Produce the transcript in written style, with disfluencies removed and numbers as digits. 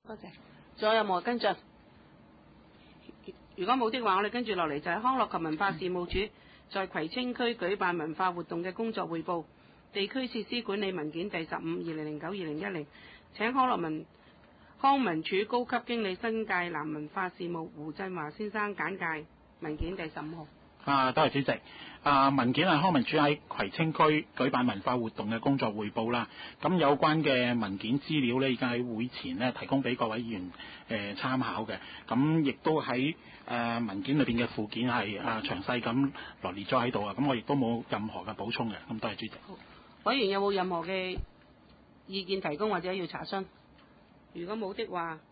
多謝。仲有冇跟進？如果冇的話，我哋跟住落嚟就係康樂及文化事務署在葵青區舉辦文化活動嘅工作匯報。地區設施管理文件第15/2009-2010，請康文署高級經理新界南文化事務胡振華先生簡介文件第15號。 多謝主席。文件係康文署喺葵青區舉辦文化活動嘅工作匯報啦。咁有關嘅文件資料呢，已經喺會前呢提供俾各位議員參考嘅。咁亦都喺文件裏邊嘅附件係詳細咁羅列咗喺度啊。咁我亦都冇任何嘅補充嘅。咁多謝主席。 委員有冇任何嘅意見提供或者要查詢？如果冇的話，